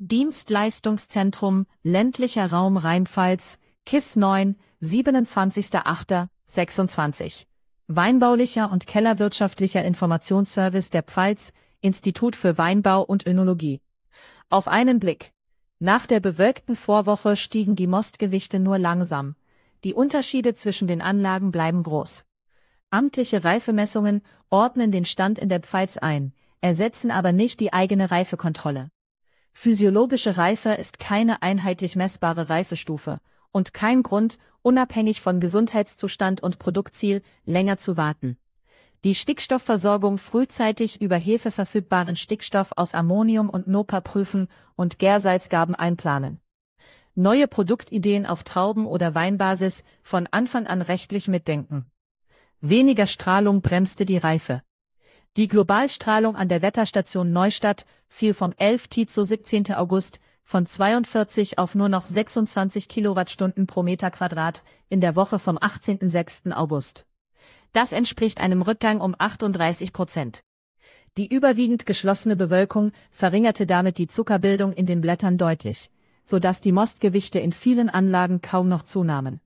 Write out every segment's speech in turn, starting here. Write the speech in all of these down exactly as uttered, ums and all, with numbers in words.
Dienstleistungszentrum, ländlicher Raum Rheinpfalz, K I S neun, siebenundzwanzigster achter sechsundzwanzig. Weinbaulicher und kellerwirtschaftlicher Informationsservice der Pfalz, Institut für Weinbau und Önologie. Auf einen Blick. Nach der bewölkten Vorwoche stiegen die Mostgewichte nur langsam. Die Unterschiede zwischen den Anlagen bleiben groß. Amtliche Reifemessungen ordnen den Stand in der Pfalz ein, ersetzen aber nicht die eigene Reifekontrolle. Physiologische Reife ist keine einheitlich messbare Reifestufe und kein Grund, unabhängig von Gesundheitszustand und Produktziel, länger zu warten. Die Stickstoffversorgung frühzeitig über hefeverfügbaren Stickstoff aus Ammonium und Nopal prüfen und Gärsalzgaben einplanen. Neue Produktideen auf Trauben- oder Weinbasis von Anfang an rechtlich mitdenken. Weniger Strahlung bremste die Reife. Die Globalstrahlung an der Wetterstation Neustadt fiel vom elften zum siebzehnten August von zweiundvierzig auf nur noch sechsundzwanzig Kilowattstunden pro Meter Quadrat in der Woche vom achtzehnten sechsten August. Das entspricht einem Rückgang um achtunddreißig Prozent. Die überwiegend geschlossene Bewölkung verringerte damit die Zuckerbildung in den Blättern deutlich, sodass die Mostgewichte in vielen Anlagen kaum noch zunahmen.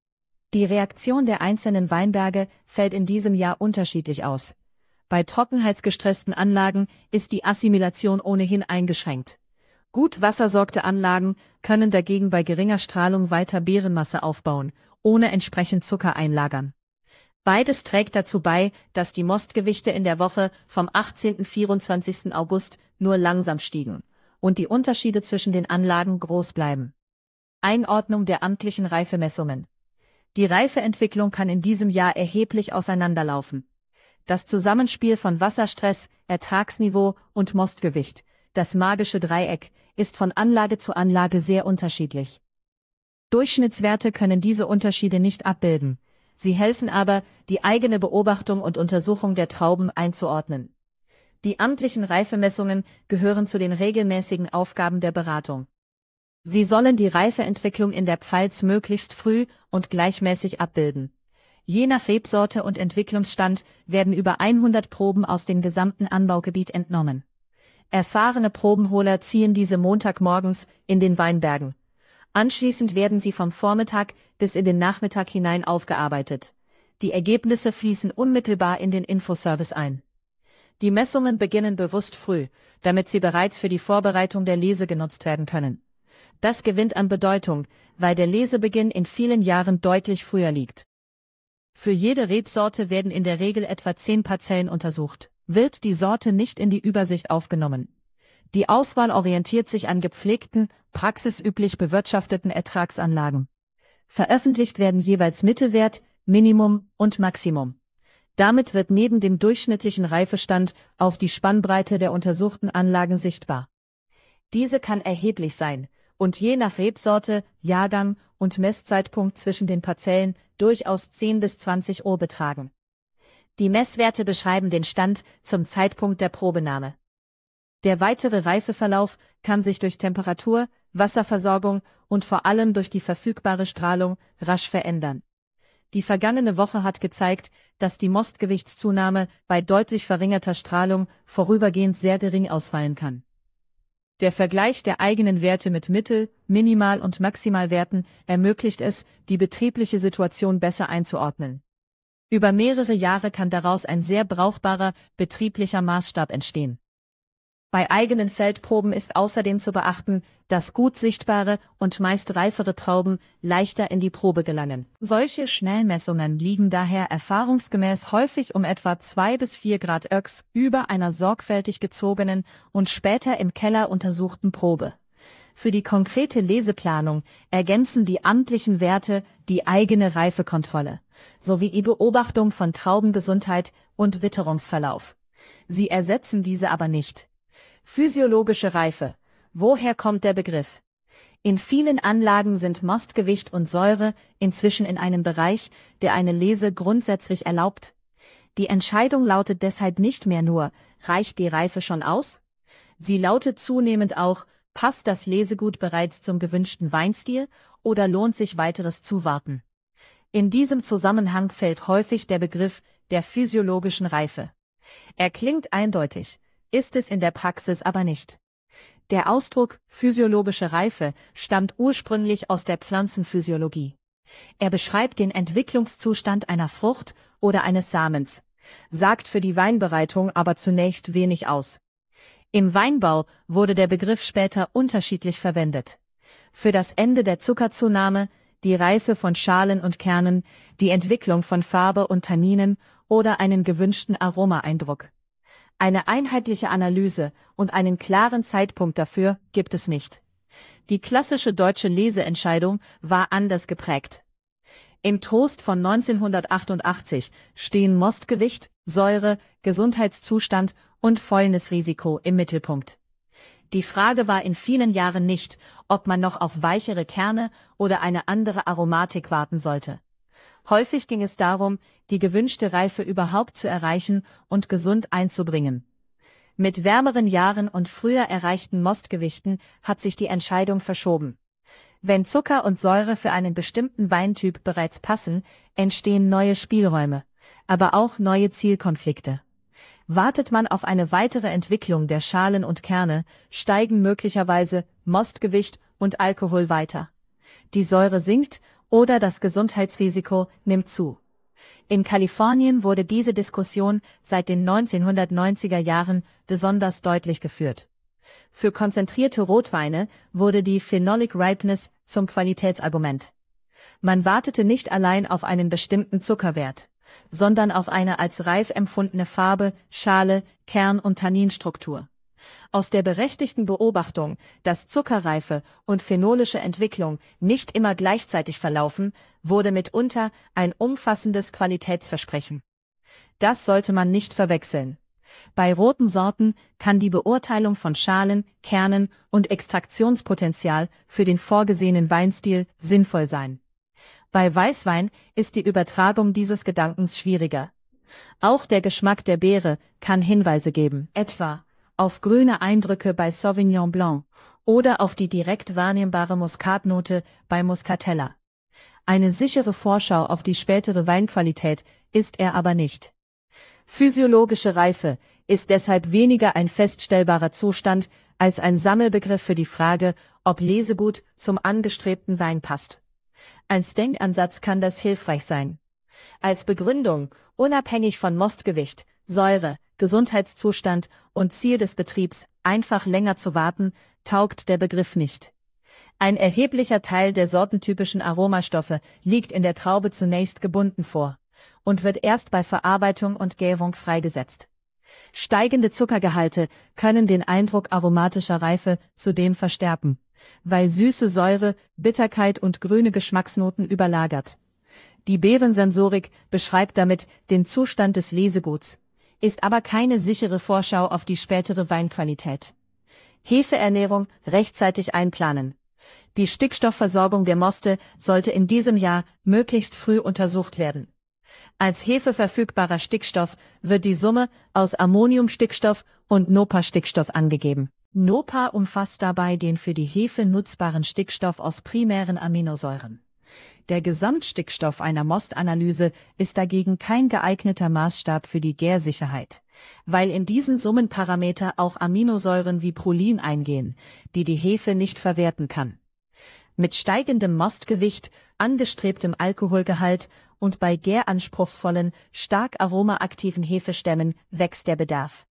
Die Reaktion der einzelnen Weinberge fällt in diesem Jahr unterschiedlich aus. Bei trockenheitsgestressten Anlagen ist die Assimilation ohnehin eingeschränkt. Gut wassersorgte Anlagen können dagegen bei geringer Strahlung weiter Beerenmasse aufbauen, ohne entsprechend Zucker einlagern. Beides trägt dazu bei, dass die Mostgewichte in der Woche vom achtzehnten zum vierundzwanzigsten August nur langsam stiegen und die Unterschiede zwischen den Anlagen groß bleiben. Einordnung der amtlichen Reifemessungen. Die Reifeentwicklung kann in diesem Jahr erheblich auseinanderlaufen. Das Zusammenspiel von Wasserstress, Ertragsniveau und Mostgewicht, das magische Dreieck, ist von Anlage zu Anlage sehr unterschiedlich. Durchschnittswerte können diese Unterschiede nicht abbilden. Sie helfen aber, die eigene Beobachtung und Untersuchung der Trauben einzuordnen. Die amtlichen Reifemessungen gehören zu den regelmäßigen Aufgaben der Beratung. Sie sollen die Reifeentwicklung in der Pfalz möglichst früh und gleichmäßig abbilden. Je nach Rebsorte und Entwicklungsstand werden über hundert Proben aus dem gesamten Anbaugebiet entnommen. Erfahrene Probenholer ziehen diese montagmorgens in den Weinbergen. Anschließend werden sie vom Vormittag bis in den Nachmittag hinein aufgearbeitet. Die Ergebnisse fließen unmittelbar in den Infoservice ein. Die Messungen beginnen bewusst früh, damit sie bereits für die Vorbereitung der Lese genutzt werden können. Das gewinnt an Bedeutung, weil der Lesebeginn in vielen Jahren deutlich früher liegt. Für jede Rebsorte werden in der Regel etwa zehn Parzellen untersucht. Wird die Sorte nicht in die Übersicht aufgenommen. Die Auswahl orientiert sich an gepflegten, praxisüblich bewirtschafteten Ertragsanlagen. Veröffentlicht werden jeweils Mittelwert, Minimum und Maximum. Damit wird neben dem durchschnittlichen Reifestand auch die Spannbreite der untersuchten Anlagen sichtbar. Diese kann erheblich sein und je nach Rebsorte, Jahrgang und Messzeitpunkt zwischen den Parzellen durchaus zehn bis zwanzig Uhr betragen. Die Messwerte beschreiben den Stand zum Zeitpunkt der Probenahme. Der weitere Reifeverlauf kann sich durch Temperatur, Wasserversorgung und vor allem durch die verfügbare Strahlung rasch verändern. Die vergangene Woche hat gezeigt, dass die Mostgewichtszunahme bei deutlich verringerter Strahlung vorübergehend sehr gering ausfallen kann. Der Vergleich der eigenen Werte mit Mittel-, Minimal- und Maximalwerten ermöglicht es, die betriebliche Situation besser einzuordnen. Über mehrere Jahre kann daraus ein sehr brauchbarer, betrieblicher Maßstab entstehen. Bei eigenen Feldproben ist außerdem zu beachten, dass gut sichtbare und meist reifere Trauben leichter in die Probe gelangen. Solche Schnellmessungen liegen daher erfahrungsgemäß häufig um etwa zwei bis vier Grad Oechs über einer sorgfältig gezogenen und später im Keller untersuchten Probe. Für die konkrete Leseplanung ergänzen die amtlichen Werte die eigene Reifekontrolle sowie die Beobachtung von Traubengesundheit und Witterungsverlauf. Sie ersetzen diese aber nicht. Physiologische Reife. Woher kommt der Begriff? In vielen Anlagen sind Mostgewicht und Säure inzwischen in einem Bereich, der eine Lese grundsätzlich erlaubt. Die Entscheidung lautet deshalb nicht mehr nur, reicht die Reife schon aus? Sie lautet zunehmend auch, passt das Lesegut bereits zum gewünschten Weinstil oder lohnt sich weiteres Zuwarten? In diesem Zusammenhang fällt häufig der Begriff der physiologischen Reife. Er klingt eindeutig, ist es in der Praxis aber nicht. Der Ausdruck physiologische Reife stammt ursprünglich aus der Pflanzenphysiologie. Er beschreibt den Entwicklungszustand einer Frucht oder eines Samens, sagt für die Weinbereitung aber zunächst wenig aus. Im Weinbau wurde der Begriff später unterschiedlich verwendet. Für das Ende der Zuckerzunahme, die Reife von Schalen und Kernen, die Entwicklung von Farbe und Tanninen oder einen gewünschten Aromaeindruck. Eine einheitliche Analyse und einen klaren Zeitpunkt dafür gibt es nicht. Die klassische deutsche Leseentscheidung war anders geprägt. Im Toast von neunzehnhundertachtundachtzig stehen Mostgewicht, Säure, Gesundheitszustand und Fäulnisrisiko im Mittelpunkt. Die Frage war in vielen Jahren nicht, ob man noch auf weichere Kerne oder eine andere Aromatik warten sollte. Häufig ging es darum, die gewünschte Reife überhaupt zu erreichen und gesund einzubringen. Mit wärmeren Jahren und früher erreichten Mostgewichten hat sich die Entscheidung verschoben. Wenn Zucker und Säure für einen bestimmten Weintyp bereits passen, entstehen neue Spielräume, aber auch neue Zielkonflikte. Wartet man auf eine weitere Entwicklung der Schalen und Kerne, steigen möglicherweise Mostgewicht und Alkohol weiter. Die Säure sinkt oder das Gesundheitsrisiko nimmt zu. In Kalifornien wurde diese Diskussion seit den neunzehnhundertneunziger Jahren besonders deutlich geführt. Für konzentrierte Rotweine wurde die Phenolic Ripeness zum Qualitätsargument. Man wartete nicht allein auf einen bestimmten Zuckerwert, sondern auf eine als reif empfundene Farbe, Schale, Kern- und Tanninstruktur. Aus der berechtigten Beobachtung, dass Zuckerreife und phenolische Entwicklung nicht immer gleichzeitig verlaufen, wurde mitunter ein umfassendes Qualitätsversprechen. Das sollte man nicht verwechseln. Bei roten Sorten kann die Beurteilung von Schalen, Kernen und Extraktionspotenzial für den vorgesehenen Weinstil sinnvoll sein. Bei Weißwein ist die Übertragung dieses Gedankens schwieriger. Auch der Geschmack der Beere kann Hinweise geben, etwa auf grüne Eindrücke bei Sauvignon Blanc oder auf die direkt wahrnehmbare Muskatnote bei Muscatella. Eine sichere Vorschau auf die spätere Weinqualität ist er aber nicht. Physiologische Reife ist deshalb weniger ein feststellbarer Zustand als ein Sammelbegriff für die Frage, ob Lesegut zum angestrebten Wein passt. Als Denkansatz kann das hilfreich sein. Als Begründung, unabhängig von Mostgewicht, Säure, Gesundheitszustand und Ziel des Betriebs, einfach länger zu warten, taugt der Begriff nicht. Ein erheblicher Teil der sortentypischen Aromastoffe liegt in der Traube zunächst gebunden vor und wird erst bei Verarbeitung und Gärung freigesetzt. Steigende Zuckergehalte können den Eindruck aromatischer Reife zudem verstärken, weil süße Säure, Bitterkeit und grüne Geschmacksnoten überlagert. Die Beerensensorik beschreibt damit den Zustand des Leseguts, ist aber keine sichere Vorschau auf die spätere Weinqualität. Hefeernährung rechtzeitig einplanen. Die Stickstoffversorgung der Moste sollte in diesem Jahr möglichst früh untersucht werden. Als Hefe verfügbarer Stickstoff wird die Summe aus Ammoniumstickstoff und Nopa-Stickstoff angegeben. Nopa umfasst dabei den für die Hefe nutzbaren Stickstoff aus primären Aminosäuren. Der Gesamtstickstoff einer Mostanalyse ist dagegen kein geeigneter Maßstab für die Gärsicherheit, weil in diesen Summenparameter auch Aminosäuren wie Prolin eingehen, die die Hefe nicht verwerten kann. Mit steigendem Mostgewicht, angestrebtem Alkoholgehalt und bei gäranspruchsvollen, stark aromaaktiven Hefestämmen wächst der Bedarf.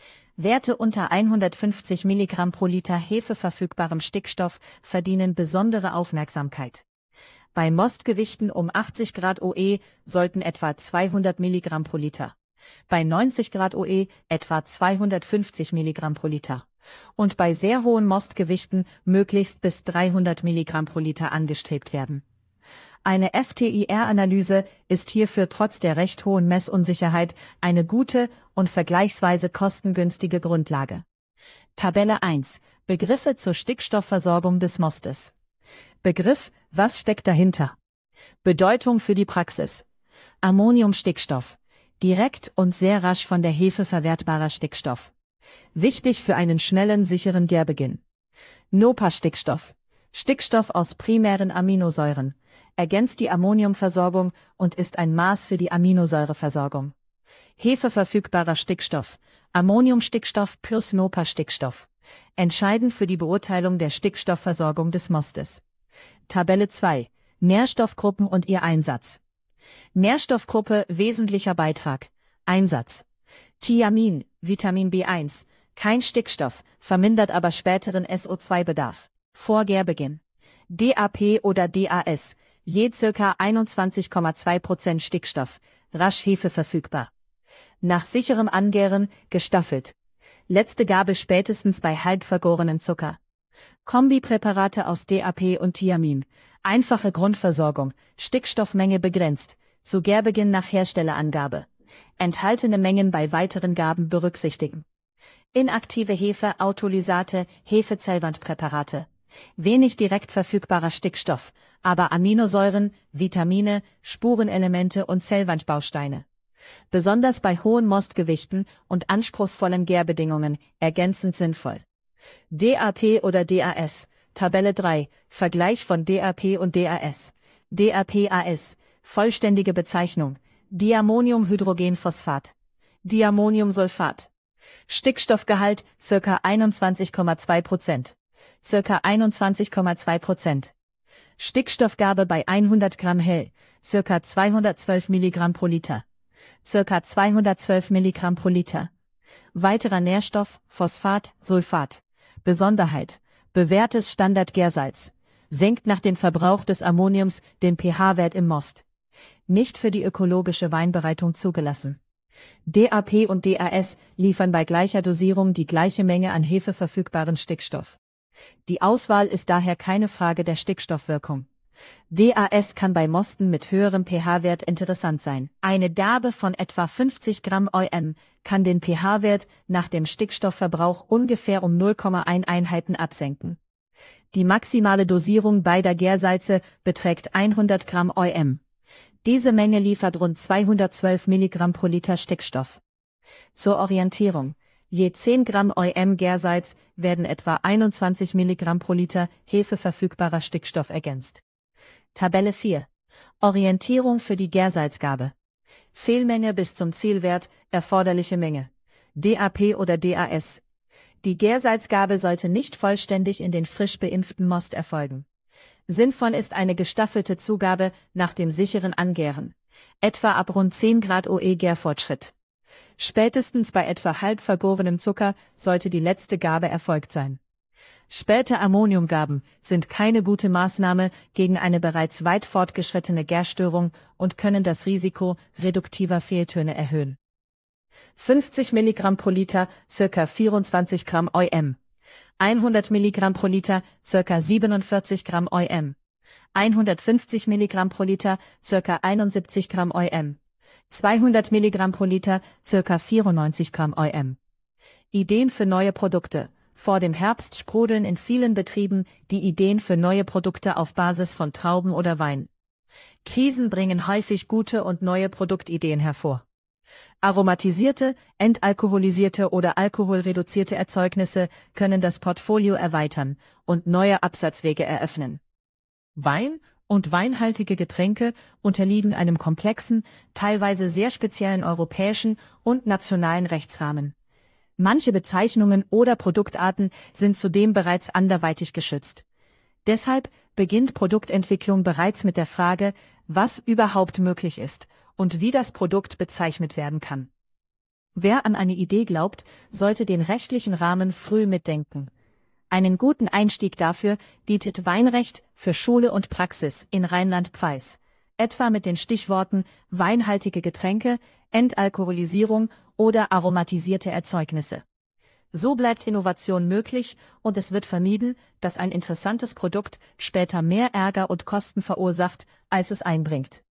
Werte unter hundertfünfzig Milligramm pro Liter Hefe verfügbarem Stickstoff verdienen besondere Aufmerksamkeit. Bei Mostgewichten um achtzig Grad O E sollten etwa zweihundert Milligramm pro Liter, bei neunzig Grad O E etwa zweihundertfünfzig Milligramm pro Liter und bei sehr hohen Mostgewichten möglichst bis dreihundert Milligramm pro Liter angestrebt werden. Eine F T I R-Analyse ist hierfür trotz der recht hohen Messunsicherheit eine gute und vergleichsweise kostengünstige Grundlage. Tabelle eins. Begriffe zur Stickstoffversorgung des Mostes. Begriff: Was steckt dahinter? Bedeutung für die Praxis. Ammoniumstickstoff. Direkt und sehr rasch von der Hefe verwertbarer Stickstoff. Wichtig für einen schnellen, sicheren Gärbeginn. Nopa-Stickstoff. Stickstoff aus primären Aminosäuren. Ergänzt die Ammoniumversorgung und ist ein Maß für die Aminosäureversorgung. Hefeverfügbarer Stickstoff, Ammoniumstickstoff plus Nopa-Stickstoff. Entscheidend für die Beurteilung der Stickstoffversorgung des Mostes. Tabelle zwei. Nährstoffgruppen und ihr Einsatz. Nährstoffgruppe wesentlicher Beitrag. Einsatz. Thiamin, Vitamin B eins, kein Stickstoff, vermindert aber späteren S O zwei Bedarf. Vor Gärbeginn. D A P oder D A S, je ca. einundzwanzig Komma zwei Prozent Stickstoff, rasch Hefe verfügbar. Nach sicherem Angären, gestaffelt. Letzte Gabe spätestens bei halb vergorenem Zucker. Kombipräparate aus D A P und Thiamin. Einfache Grundversorgung, Stickstoffmenge begrenzt, zu Gärbeginn nach Herstellerangabe. Enthaltene Mengen bei weiteren Gaben berücksichtigen. Inaktive Hefe, Autolysate, Hefezellwandpräparate. Wenig direkt verfügbarer Stickstoff, aber Aminosäuren, Vitamine, Spurenelemente und Zellwandbausteine. Besonders bei hohen Mostgewichten und anspruchsvollen Gärbedingungen ergänzend sinnvoll. D A P oder D A S, Tabelle drei, Vergleich von D A P und D A S. D A P A S, vollständige Bezeichnung, Diammoniumhydrogenphosphat. Diammoniumsulfat. Stickstoffgehalt ca. einundzwanzig Komma zwei Prozent. ca. einundzwanzig Komma zwei Prozent. Stickstoffgabe bei hundert Gramm hell, ca. zweihundertzwölf Milligramm pro Liter. ca. zweihundertzwölf Milligramm pro Liter. Weiterer Nährstoff, Phosphat, Sulfat. Besonderheit, bewährtes Standard-Gärsalz. Senkt nach dem Verbrauch des Ammoniums den pH-Wert im Most. Nicht für die ökologische Weinbereitung zugelassen. D A P und D A S liefern bei gleicher Dosierung die gleiche Menge an hefeverfügbaren Stickstoff. Die Auswahl ist daher keine Frage der Stickstoffwirkung. D A S kann bei Mosten mit höherem pH-Wert interessant sein. Eine Gabe von etwa fünfzig Gramm O M kann den pH-Wert nach dem Stickstoffverbrauch ungefähr um null Komma eins Einheiten absenken. Die maximale Dosierung beider Gärsalze beträgt hundert Gramm O M. Diese Menge liefert rund zweihundertzwölf Milligramm pro Liter Stickstoff. Zur Orientierung: Je zehn Gramm O M Gärsalz werden etwa einundzwanzig Milligramm pro Liter hefeverfügbarer Stickstoff ergänzt. Tabelle vier. Orientierung für die Gärsalzgabe. Fehlmenge bis zum Zielwert, erforderliche Menge. D A P oder D A S. Die Gärsalzgabe sollte nicht vollständig in den frisch beimpften Most erfolgen. Sinnvoll ist eine gestaffelte Zugabe nach dem sicheren Angären, etwa ab rund zehn Grad O E Gärfortschritt. Spätestens bei etwa halb vergorenem Zucker sollte die letzte Gabe erfolgt sein. Späte Ammoniumgaben sind keine gute Maßnahme gegen eine bereits weit fortgeschrittene Gärstörung und können das Risiko reduktiver Fehltöne erhöhen. fünfzig Milligramm pro Liter, ca. vierundzwanzig Gramm O M. hundert Milligramm pro Liter, ca. siebenundvierzig Gramm O M. hundertfünfzig Milligramm pro Liter, ca. einundsiebzig Gramm O M. zweihundert Milligramm pro Liter, ca. vierundneunzig Gramm O M. Ideen für neue Produkte. Vor dem Herbst sprudeln in vielen Betrieben die Ideen für neue Produkte auf Basis von Trauben oder Wein. Krisen bringen häufig gute und neue Produktideen hervor. Aromatisierte, entalkoholisierte oder alkoholreduzierte Erzeugnisse können das Portfolio erweitern und neue Absatzwege eröffnen. Wein und weinhaltige Getränke unterliegen einem komplexen, teilweise sehr speziellen europäischen und nationalen Rechtsrahmen. Manche Bezeichnungen oder Produktarten sind zudem bereits anderweitig geschützt. Deshalb beginnt Produktentwicklung bereits mit der Frage, was überhaupt möglich ist und wie das Produkt bezeichnet werden kann. Wer an eine Idee glaubt, sollte den rechtlichen Rahmen früh mitdenken. Einen guten Einstieg dafür bietet Weinrecht für Schule und Praxis in Rheinland-Pfalz, etwa mit den Stichworten weinhaltige Getränke, Entalkoholisierung oder aromatisierte Erzeugnisse. So bleibt Innovation möglich und es wird vermieden, dass ein interessantes Produkt später mehr Ärger und Kosten verursacht, als es einbringt.